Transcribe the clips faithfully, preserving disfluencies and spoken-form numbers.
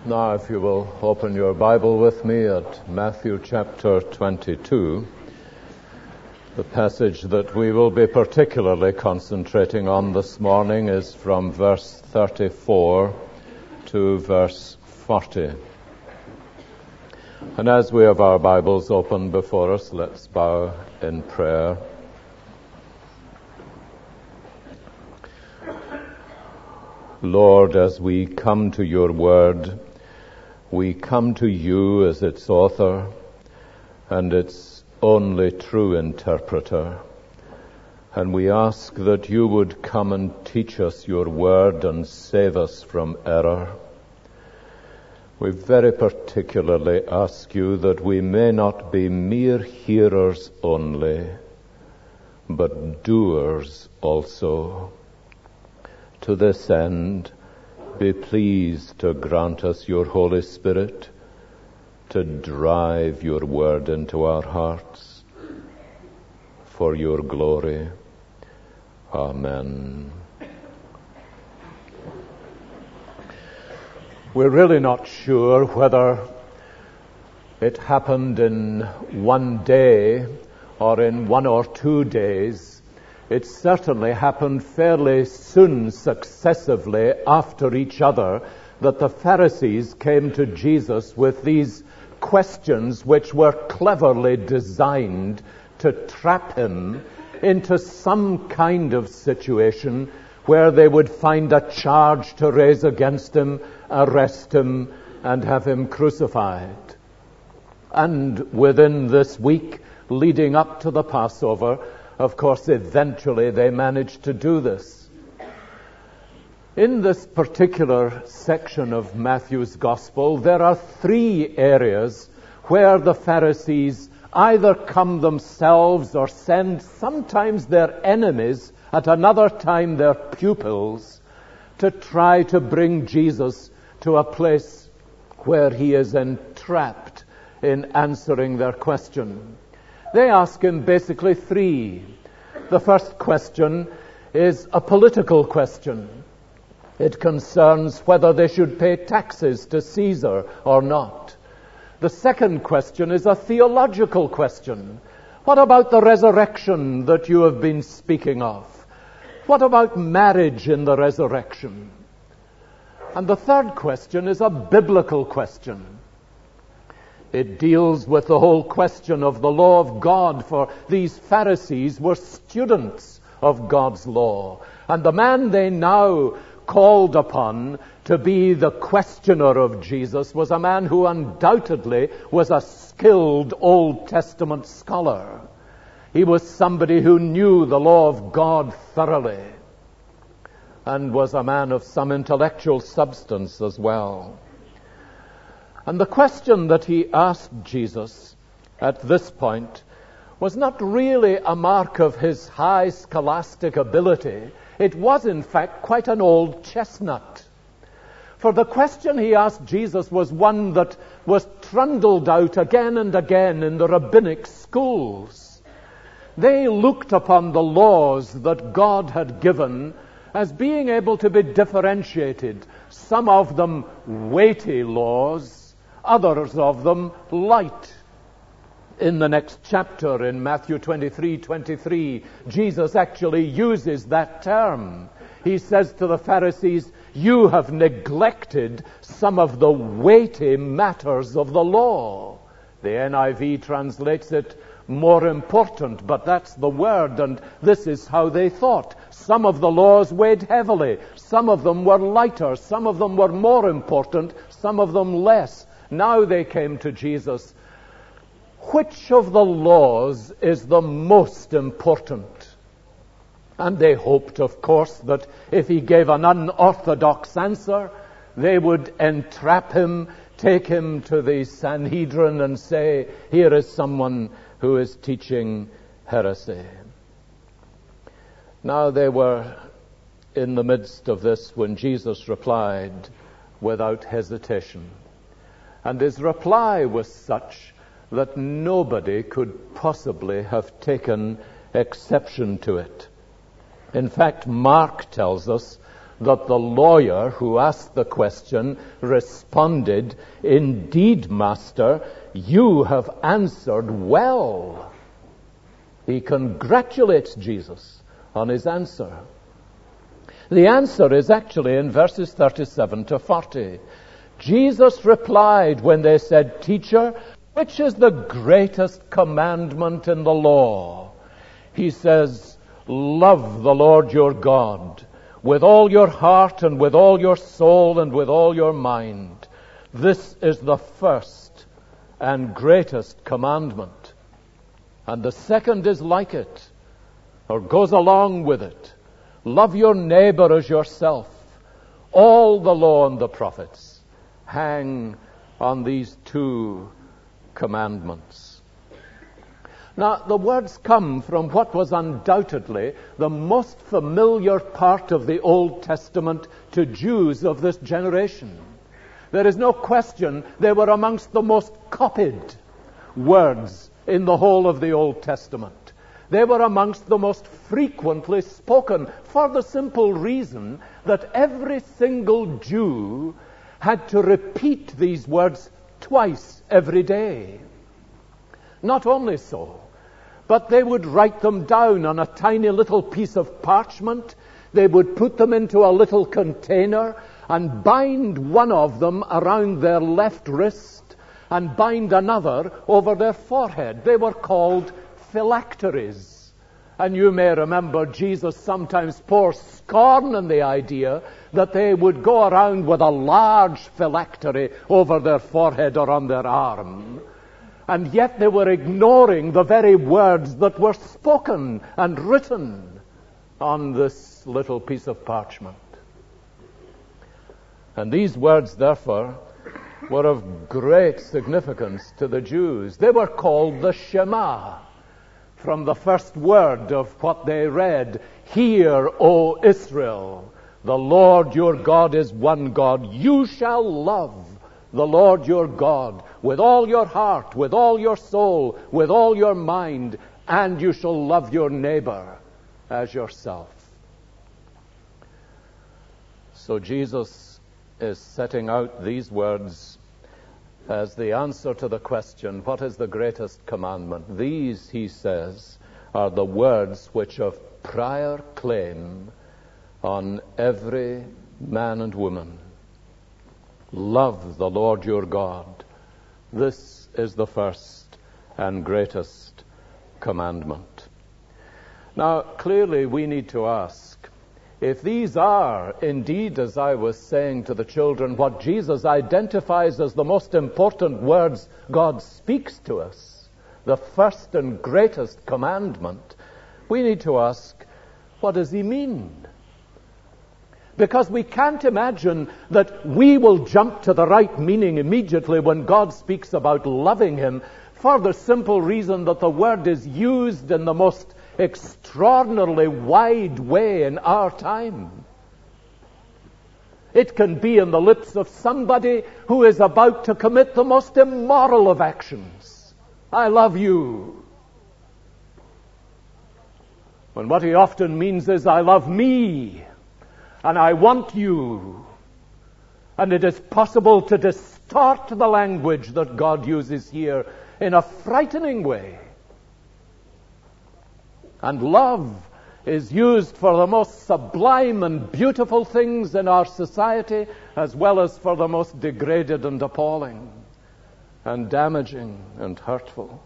Now, if you will open your Bible with me at Matthew chapter twenty-two, the passage that we will be particularly concentrating on this morning is from verse thirty-four to verse forty. And as we have our Bibles open before us, let's bow in prayer. Lord, as we come to your word, we come to you as its author and its only true interpreter. And we ask that you would come and teach us your word and save us from error. We very particularly ask you that we may not be mere hearers only, but doers also. To this end, be pleased to grant us your Holy Spirit to drive your word into our hearts for your glory. Amen. We're really not sure whether it happened in one day or in one or two days. It certainly happened fairly soon, successively after each other, that the Pharisees came to Jesus with these questions which were cleverly designed to trap him into some kind of situation where they would find a charge to raise against him, arrest him, and have him crucified. And within this week leading up to the Passover, of course, eventually they managed to do this. In this particular section of Matthew's Gospel, there are three areas where the Pharisees either come themselves or send sometimes their enemies, at another time their pupils, to try to bring Jesus to a place where he is entrapped in answering their question. They ask him basically three. The first question is a political question. It concerns whether they should pay taxes to Caesar or not. The second question is a theological question. What about the resurrection that you have been speaking of? What about marriage in the resurrection? And the third question is a biblical question. It deals with the whole question of the law of God, for these Pharisees were students of God's law. And the man they now called upon to be the questioner of Jesus was a man who undoubtedly was a skilled Old Testament scholar. He was somebody who knew the law of God thoroughly and was a man of some intellectual substance as well. And the question that he asked Jesus at this point was not really a mark of his high scholastic ability. It was, in fact, quite an old chestnut. For the question he asked Jesus was one that was trundled out again and again in the rabbinic schools. They looked upon the laws that God had given as being able to be differentiated. Some of them weighty laws, others of them light. In the next chapter, in Matthew twenty-three twenty-three, Jesus actually uses that term. He says to the Pharisees, you have neglected some of the weighty matters of the law. The N I V translates it more important, but that's the word, and this is how they thought. Some of the laws weighed heavily. Some of them were lighter. Some of them were more important. Some of them less. Now they came to Jesus. Which of the laws is the most important? And they hoped, of course, that if he gave an unorthodox answer, they would entrap him, take him to the Sanhedrin and say, here is someone who is teaching heresy. Now they were in the midst of this when Jesus replied without hesitation. And his reply was such that nobody could possibly have taken exception to it. In fact, Mark tells us that the lawyer who asked the question responded, "Indeed, Master, you have answered well." He congratulates Jesus on his answer. The answer is actually in verses thirty-seven to forty. Jesus replied when they said, "Teacher, which is the greatest commandment in the law?" He says, "Love the Lord your God with all your heart and with all your soul and with all your mind. This is the first and greatest commandment. And the second is like it, or goes along with it. Love your neighbor as yourself. All the law and the prophets hang on these two commandments." Now, the words come from what was undoubtedly the most familiar part of the Old Testament to Jews of this generation. There is no question they were amongst the most copied words in the whole of the Old Testament. They were amongst the most frequently spoken, for the simple reason that every single Jew had to repeat these words twice every day. Not only so, but they would write them down on a tiny little piece of parchment. They would put them into a little container and bind one of them around their left wrist and bind another over their forehead. They were called phylacteries. And you may remember Jesus sometimes pours scorn on the idea that they would go around with a large phylactery over their forehead or on their arm. And yet they were ignoring the very words that were spoken and written on this little piece of parchment. And these words, therefore, were of great significance to the Jews. They were called the Shema, from the first word of what they read. "Hear, O Israel, the Lord your God is one God. You shall love the Lord your God with all your heart, with all your soul, with all your mind, and you shall love your neighbor as yourself." So Jesus is setting out these words as the answer to the question, what is the greatest commandment? These, he says, are the words which have prior claim on every man and woman. Love the Lord your God. This is the first and greatest commandment. Now, clearly we need to ask, if these are indeed, as I was saying to the children, what Jesus identifies as the most important words God speaks to us, the first and greatest commandment, we need to ask, what does he mean? Because we can't imagine that we will jump to the right meaning immediately when God speaks about loving him, for the simple reason that the word is used in the most extraordinarily wide way in our time. It can be in the lips of somebody who is about to commit the most immoral of actions. I love you. When what he often means is, I love me. And I want you. And it is possible to distort the language that God uses here in a frightening way. And love is used for the most sublime and beautiful things in our society, as well as for the most degraded and appalling and damaging and hurtful.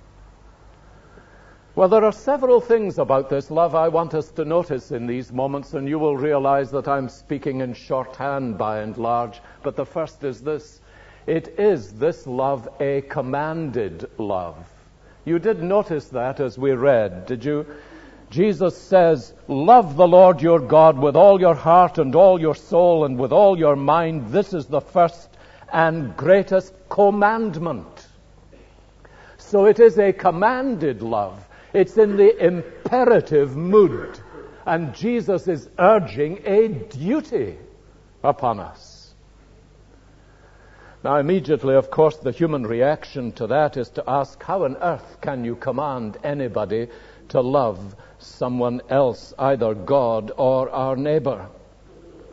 Well, there are several things about this love I want us to notice in these moments, and you will realize that I'm speaking in shorthand by and large. But the first is this. It is this love a commanded love. You did notice that as we read, did you? Jesus says, love the Lord your God with all your heart and all your soul and with all your mind. This is the first and greatest commandment. So it is a commanded love. It's in the imperative mood. And Jesus is urging a duty upon us. Now, immediately, of course, the human reaction to that is to ask, how on earth can you command anybody to love someone else, either God or our neighbor?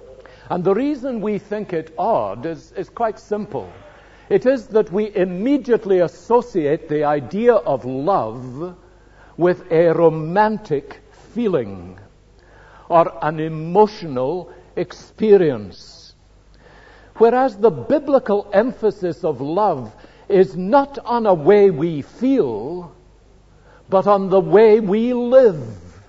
And the reason we think it odd is, is quite simple. It is that we immediately associate the idea of love with a romantic feeling or an emotional experience. Whereas the biblical emphasis of love is not on a way we feel, but on the way we live,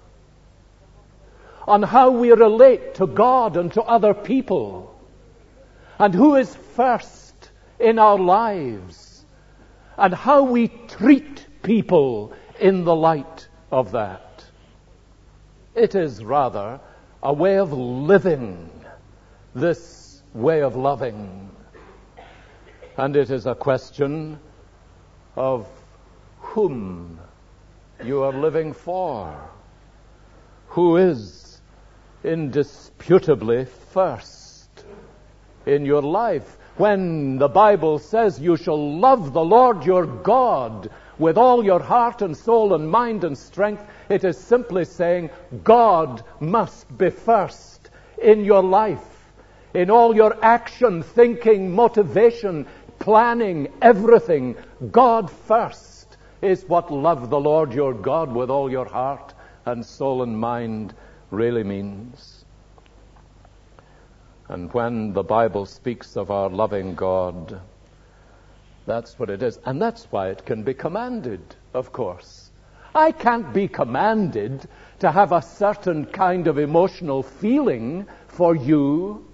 on how we relate to God and to other people, and who is first in our lives, and how we treat people in the light of that. It is rather a way of living, this way of loving. And it is a question of whom you are living for, who is indisputably first in your life. When the Bible says you shall love the Lord your God with all your heart and soul and mind and strength, it is simply saying God must be first in your life, in all your action, thinking, motivation, planning, everything. God first is what love the Lord your God with all your heart and soul and mind really means. And when the Bible speaks of our loving God, that's what it is. And that's why it can be commanded, of course. I can't be commanded to have a certain kind of emotional feeling for you,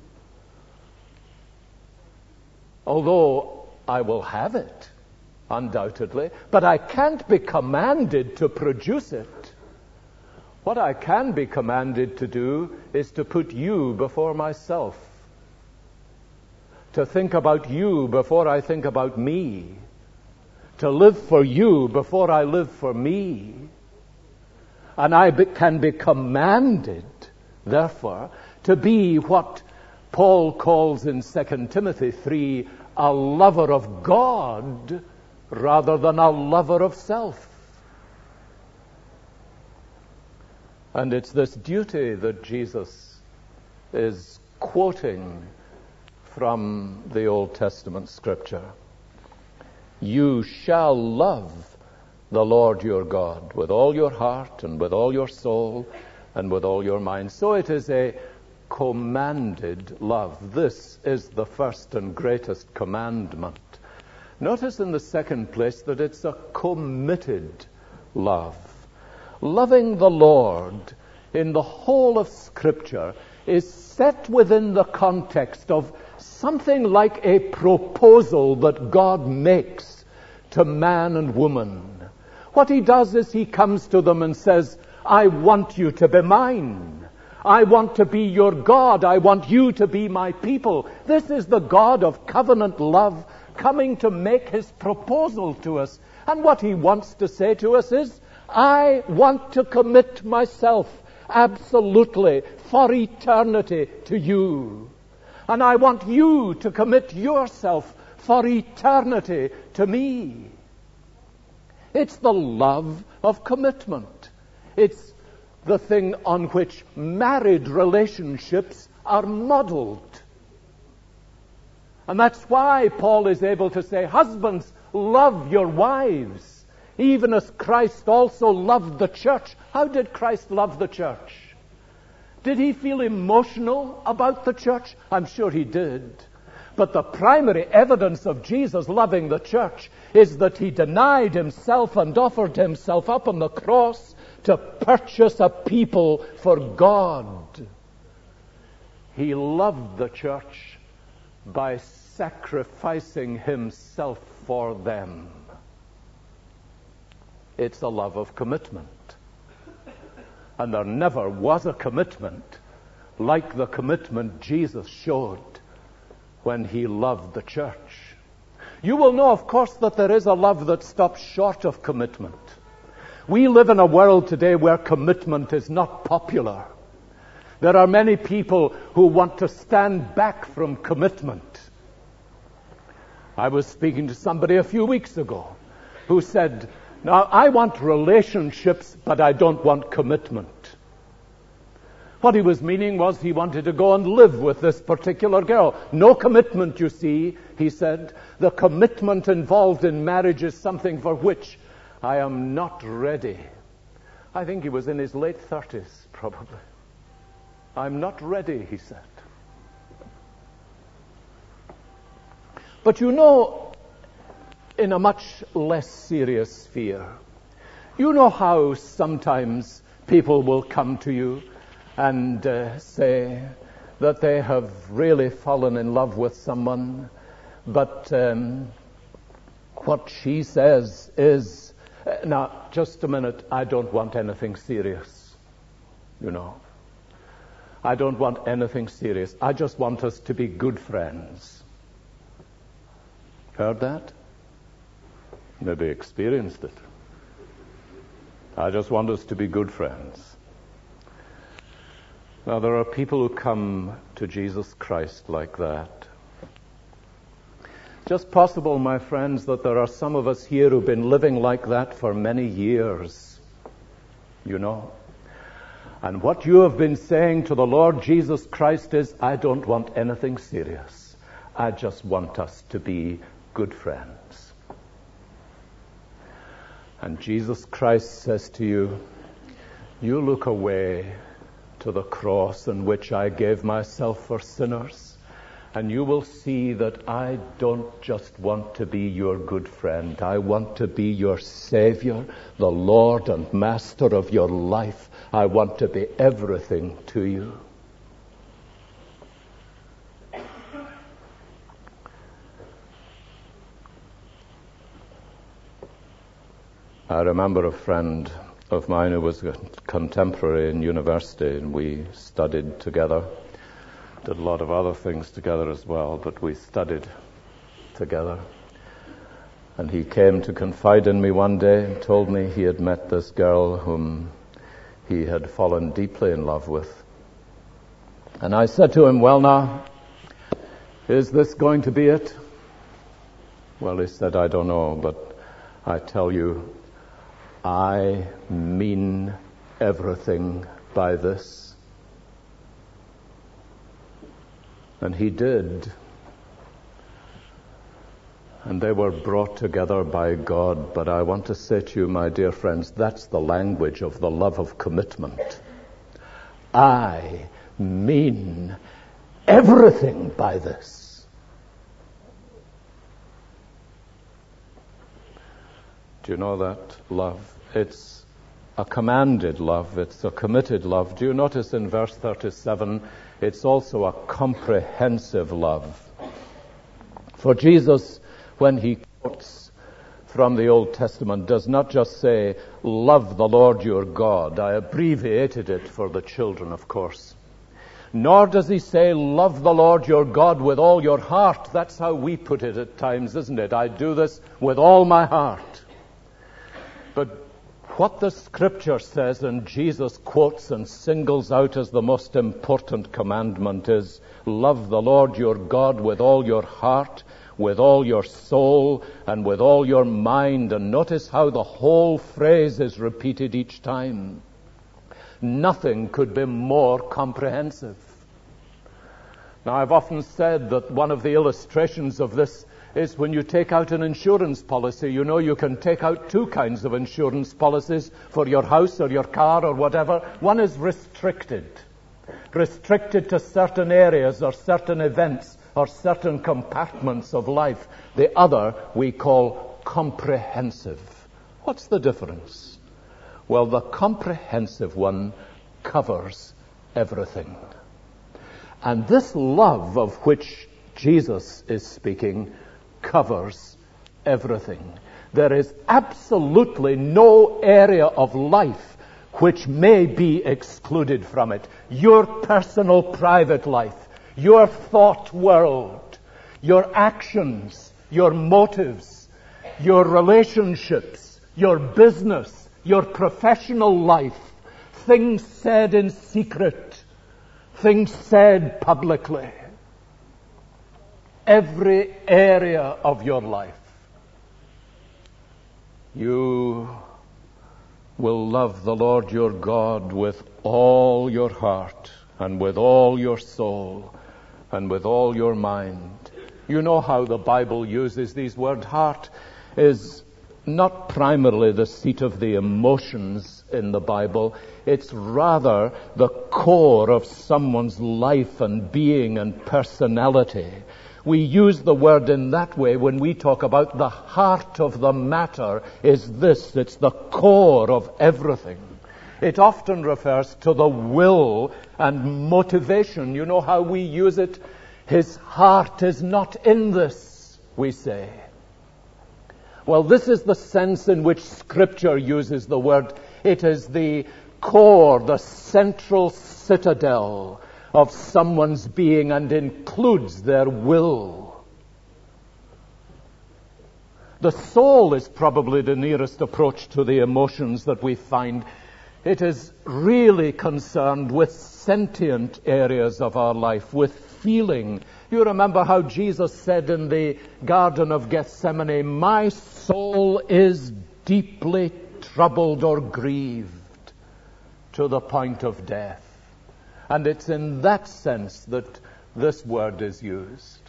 although I will have it, undoubtedly, but I can't be commanded to produce it. What I can be commanded to do is to put you before myself, to think about you before I think about me, to live for you before I live for me. And I be, can be commanded, therefore, to be what Paul calls in Second Timothy three, a lover of God rather than a lover of self. And it's this duty that Jesus is quoting from the Old Testament scripture. You shall love the Lord your God with all your heart and with all your soul and with all your mind. So it is a commanded love. This is the first and greatest commandment. Notice in the second place that it's a committed love. Loving the Lord in the whole of Scripture is set within the context of something like a proposal that God makes to man and woman. What he does is he comes to them and says, I want you to be mine. I want to be your God. I want you to be my people. This is the God of covenant love coming to make his proposal to us. And what he wants to say to us is, I want to commit myself absolutely for eternity to you. And I want you to commit yourself for eternity to me. It's the love of commitment. It's the thing on which married relationships are modeled. And that's why Paul is able to say, husbands, love your wives, even as Christ also loved the church. How did Christ love the church? Did he feel emotional about the church? I'm sure he did. But the primary evidence of Jesus loving the church is that he denied himself and offered himself up on the cross to purchase a people for God. He loved the church by sacrificing himself for them. It's a love of commitment. And there never was a commitment like the commitment Jesus showed when he loved the church. You will know, of course, that there is a love that stops short of commitment. We live in a world today where commitment is not popular. There are many people who want to stand back from commitment. I was speaking to somebody a few weeks ago who said, now, I want relationships, but I don't want commitment. What he was meaning was he wanted to go and live with this particular girl. No commitment, you see, he said. The commitment involved in marriage is something for which I am not ready. I think he was in his late thirties, probably. I'm not ready, he said. But you know, in a much less serious sphere, you know how sometimes people will come to you and uh, say that they have really fallen in love with someone, but um, what she says is, uh, now, just a minute, I don't want anything serious, you know. I don't want anything serious. I just want us to be good friends. Heard that? Maybe experienced it. I just want us to be good friends. Now, there are people who come to Jesus Christ like that. Just possible, my friends, that there are some of us here who've been living like that for many years, you know. And what you have been saying to the Lord Jesus Christ is, I don't want anything serious. I just want us to be good friends. And Jesus Christ says to you, you look away to the cross in which I gave myself for sinners, and you will see that I don't just want to be your good friend. I want to be your Savior, the Lord and Master of your life. I want to be everything to you. I remember a friend of mine who was a contemporary in university, and we studied together, did a lot of other things together as well, but we studied together. And he came to confide in me one day and told me he had met this girl whom he had fallen deeply in love with. And I said to him, well now, is this going to be it? Well, he said, I don't know, but I tell you, I mean everything by this. And he did. And they were brought together by God. But I want to say to you, my dear friends, that's the language of the love of commitment. I mean everything by this. Do you know that love? It's a commanded love. It's a committed love. Do you notice in verse thirty-seven, it's also a comprehensive love. For Jesus, when he quotes from the Old Testament, does not just say, love the Lord your God. I abbreviated it for the children, of course. Nor does he say, love the Lord your God with all your heart. That's how we put it at times, isn't it? I do this with all my heart. But what the Scripture says, and Jesus quotes and singles out as the most important commandment, is love the Lord your God with all your heart, with all your soul, and with all your mind. And notice how the whole phrase is repeated each time. Nothing could be more comprehensive. Now, I've often said that one of the illustrations of this is when you take out an insurance policy. You know, you can take out two kinds of insurance policies for your house or your car or whatever. One is restricted, restricted to certain areas or certain events or certain compartments of life. The other we call comprehensive. What's the difference? Well, the comprehensive one covers everything. And this love of which Jesus is speaking covers everything. There is absolutely no area of life which may be excluded from it. Your personal private life, your thought world, your actions, your motives, your relationships, your business, your professional life, things said in secret, things said publicly. Every area of your life. You will love the Lord your God with all your heart and with all your soul and with all your mind. You know how the Bible uses these words. Heart is not primarily the seat of the emotions in the Bible. It's rather the core of someone's life and being and personality. We use the word in that way when we talk about the heart of the matter is this. It's the core of everything. It often refers to the will and motivation. You know how we use it? His heart is not in this, we say. Well, this is the sense in which Scripture uses the word. It is the core, the central citadel of someone's being and includes their will. The soul is probably the nearest approach to the emotions that we find. It is really concerned with sentient areas of our life, with feeling. You remember how Jesus said in the Garden of Gethsemane, "My soul is deeply troubled or grieved to the point of death." And it's in that sense that this word is used.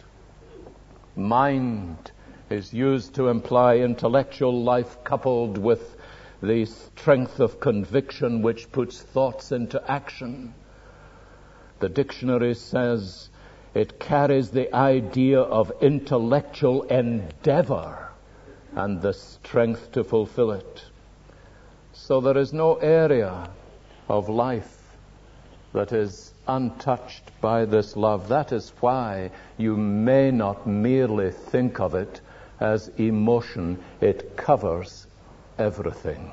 Mind is used to imply intellectual life coupled with the strength of conviction which puts thoughts into action. The dictionary says it carries the idea of intellectual endeavor and the strength to fulfill it. So there is no area of life that is untouched by this love. That is why you may not merely think of it as emotion. It covers everything.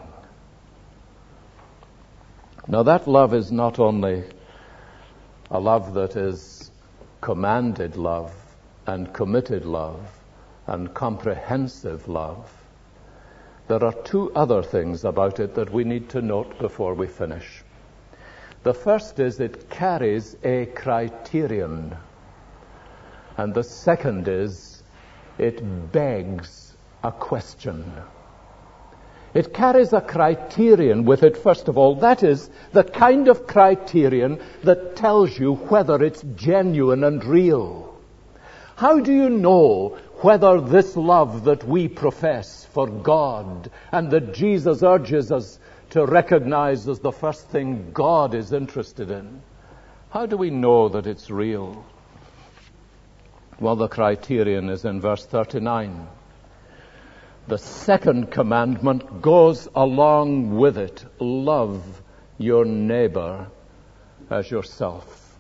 Now that love is not only a love that is commanded love and committed love and comprehensive love. There are two other things about it that we need to note before we finish. The first is it carries a criterion. And the second is it begs a question. It carries a criterion with it, first of all. That is the kind of criterion that tells you whether it's genuine and real. How do you know whether this love that we profess for God and that Jesus urges us to recognize as the first thing God is interested in, how do we know that it's real? Well, the criterion is in verse thirty-nine. The second commandment goes along with it. Love your neighbor as yourself.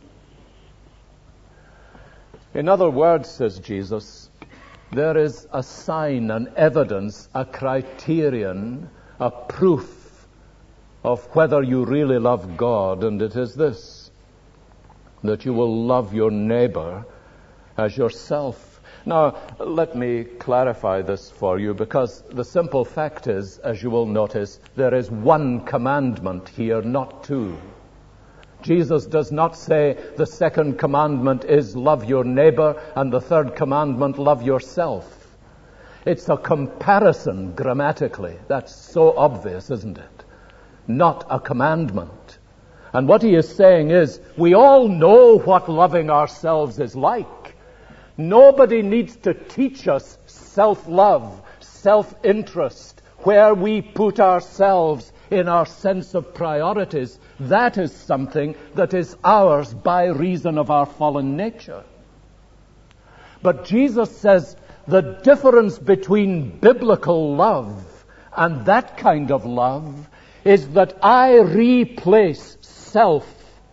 In other words, says Jesus, there is a sign, an evidence, a criterion, a proof of whether you really love God, and it is this, that you will love your neighbor as yourself. Now, let me clarify this for you, because the simple fact is, as you will notice, there is one commandment here, not two. Jesus does not say the second commandment is love your neighbor and the third commandment love yourself. It's a comparison grammatically. That's so obvious, isn't it? Not a commandment. And what he is saying is, we all know what loving ourselves is like. Nobody needs to teach us self-love, self-interest, where we put ourselves in our sense of priorities. That is something that is ours by reason of our fallen nature. But Jesus says the difference between biblical love and that kind of love is that I replace self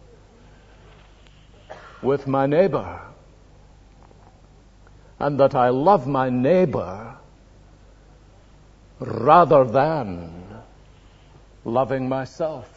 with my neighbor. And that I love my neighbor rather than loving myself.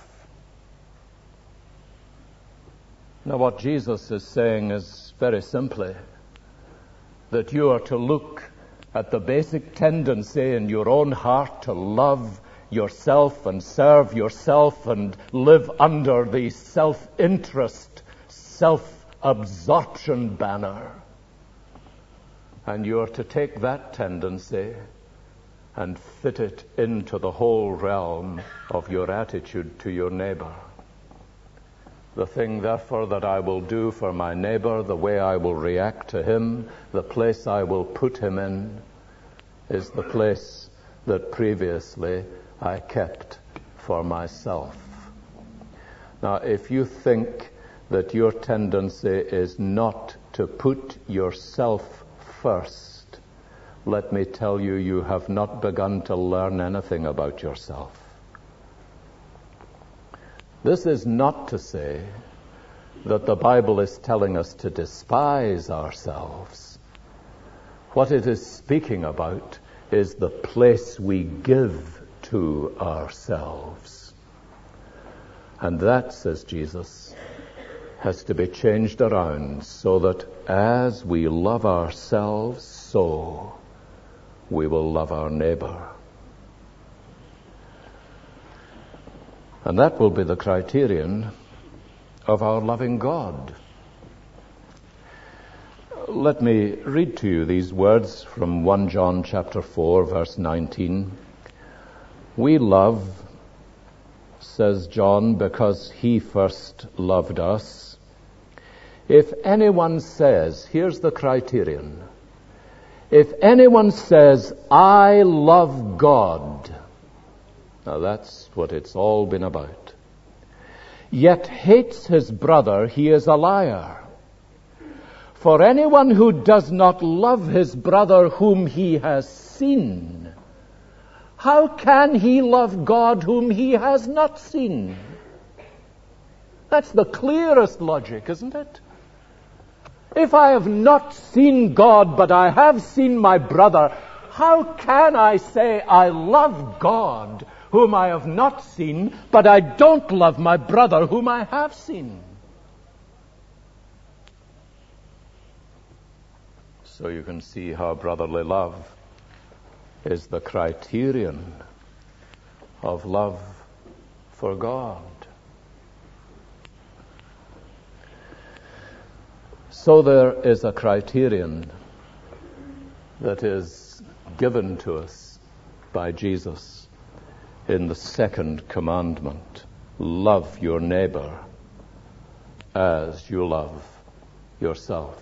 Now, what Jesus is saying is very simply that you are to look at the basic tendency in your own heart to love yourself and serve yourself and live under the self-interest, self-absorption banner. And you are to take that tendency and fit it into the whole realm of your attitude to your neighbor. The thing, therefore, that I will do for my neighbor, the way I will react to him, the place I will put him in, is the place that previously I kept for myself. Now, if you think that your tendency is not to put yourself first, let me tell you, you have not begun to learn anything about yourself. This is not to say that the Bible is telling us to despise ourselves. What it is speaking about is the place we give to ourselves. And that, says Jesus, has to be changed around so that as we love ourselves, so we will love our neighbor. And that will be the criterion of our loving God. Let me read to you these words from First John chapter four, verse nineteen. We love, says John, because he first loved us. If anyone says, here's the criterion, if anyone says, I love God, now that's what it's all been about, yet hates his brother, he is a liar. For anyone who does not love his brother whom he has seen, how can he love God whom he has not seen? That's the clearest logic, isn't it? If I have not seen God, but I have seen my brother, how can I say I love God whom I have not seen, but I don't love my brother whom I have seen? So you can see how brotherly love is the criterion of love for God. So there is a criterion that is given to us by Jesus in the second commandment. Love your neighbor as you love yourself.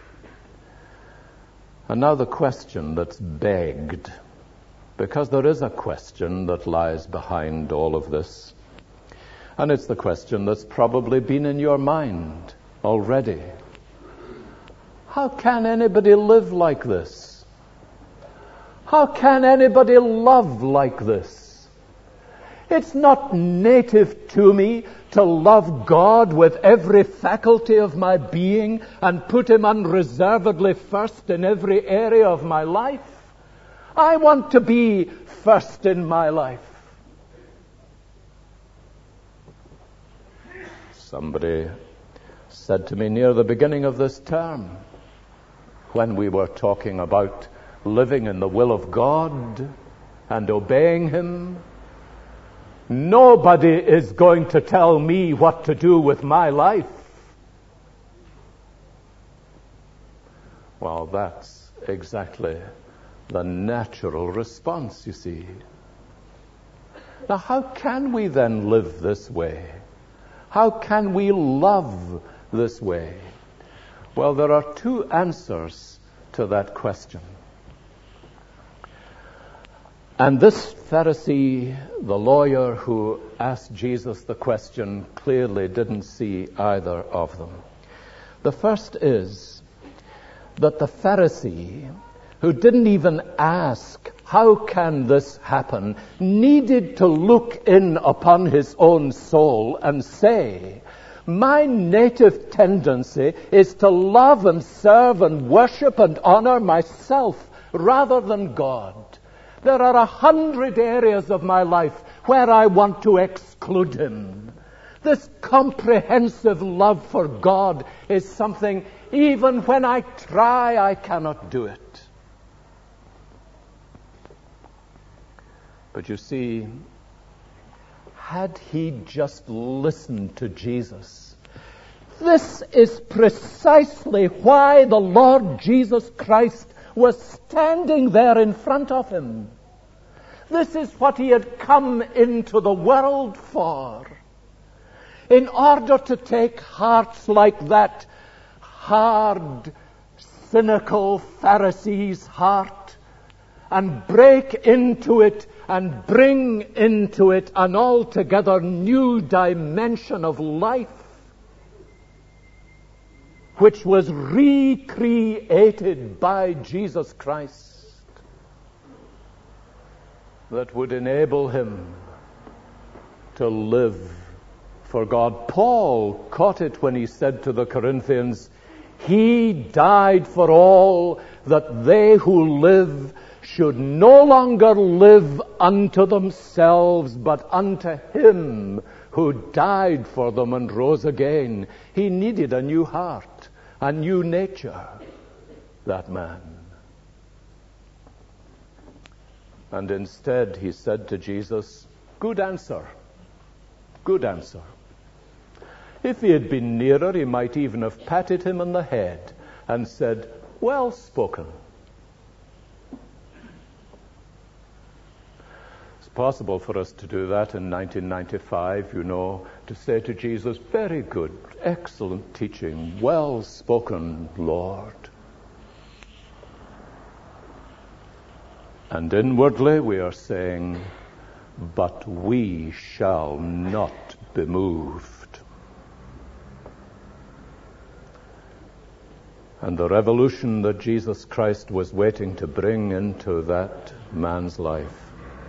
And now the question that's begged, because there is a question that lies behind all of this, and it's the question that's probably been in your mind already. How can anybody live like this? How can anybody love like this? It's not native to me to love God with every faculty of my being and put him unreservedly first in every area of my life. I want to be first in my life. Somebody said to me near the beginning of this term, when we were talking about living in the will of God and obeying him, nobody is going to tell me what to do with my life. Well, that's exactly the natural response, you see. Now, how can we then live this way? How can we love this way? Well, there are two answers to that question. And this Pharisee, the lawyer who asked Jesus the question, clearly didn't see either of them. The first is that the Pharisee, who didn't even ask, how can this happen, needed to look in upon his own soul and say, my native tendency is to love and serve and worship and honor myself rather than God. There are a hundred areas of my life where I want to exclude him. This comprehensive love for God is something, even when I try, I cannot do it. But you see, had he just listened to Jesus, this is precisely why the Lord Jesus Christ was standing there in front of him. This is what he had come into the world for. In order to take hearts like that hard, cynical Pharisee's heart and break into it and bring into it an altogether new dimension of life, which was recreated by Jesus Christ, that would enable him to live for God. Paul caught it when he said to the Corinthians, he died for all, that they who live should no longer live unto themselves, but unto him who died for them and rose again. He needed a new heart, a new nature, that man. And instead he said to Jesus, good answer, good answer. If he had been nearer, he might even have patted him on the head and said, well spoken. It's possible for us to do that in nineteen ninety-five, you know, to say to Jesus, very good, excellent teaching, well spoken, Lord. And inwardly we are saying, but we shall not be moved. And the revolution that Jesus Christ was waiting to bring into that man's life,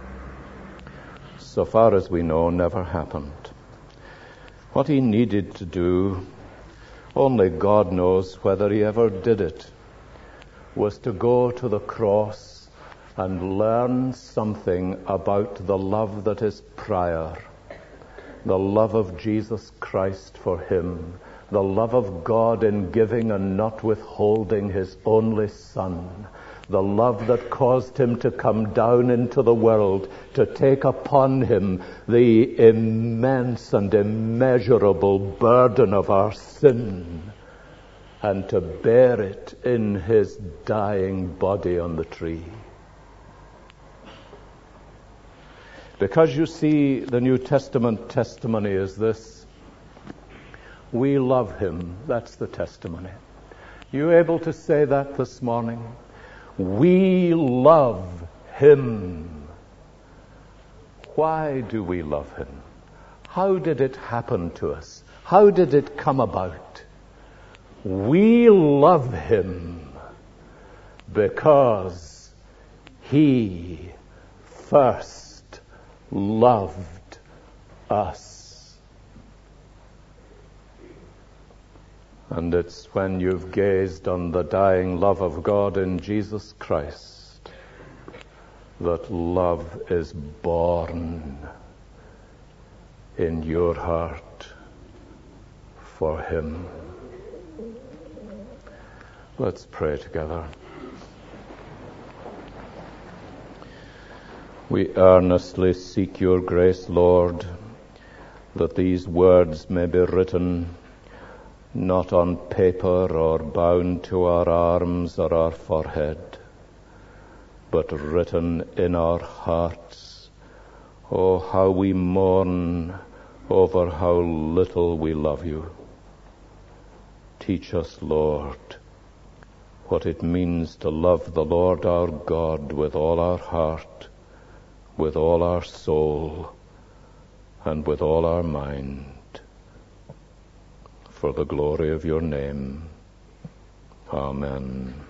so far as we know, never happened. What he needed to do, only God knows whether he ever did it, was to go to the cross and learn something about the love that is prior, the love of Jesus Christ for him, the love of God in giving and not withholding his only Son, the love that caused him to come down into the world, to take upon him the immense and immeasurable burden of our sin, and to bear it in his dying body on the tree. Because you see, the New Testament testimony is this: we love him. That's the testimony. You able to say that this morning? We love him. Why do we love him? How did it happen to us? How did it come about? We love him because he first loved us. And it's when you've gazed on the dying love of God in Jesus Christ that love is born in your heart for him. Let's pray together. We earnestly seek your grace, Lord, that these words may be written not on paper or bound to our arms or our forehead, but written in our hearts. Oh, how we mourn over how little we love you. Teach us, Lord, what it means to love the Lord our God with all our heart, with all our soul, and with all our mind, for the glory of your name. Amen.